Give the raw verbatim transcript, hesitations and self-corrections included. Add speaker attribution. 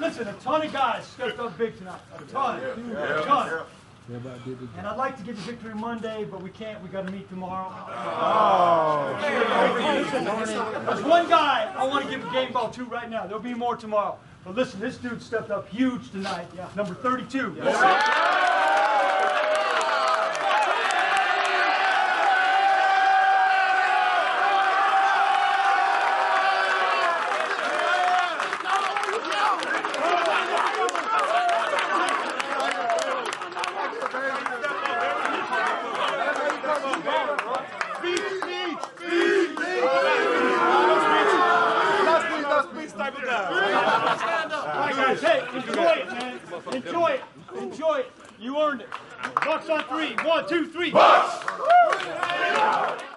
Speaker 1: listen, a ton of guys stepped up big tonight. A ton. A ton. And I'd like to get the victory Monday, but we can't. We got to meet tomorrow. Oh. Listen, there's one guy I want to give a game ball to right now. There'll be more tomorrow. But listen, this dude stepped up huge tonight. Yeah. Number thirty-two. Yes. Hey, enjoy it, man. Enjoy it. Enjoy it. You earned it. Bucks on three. One, two, three. Bucks!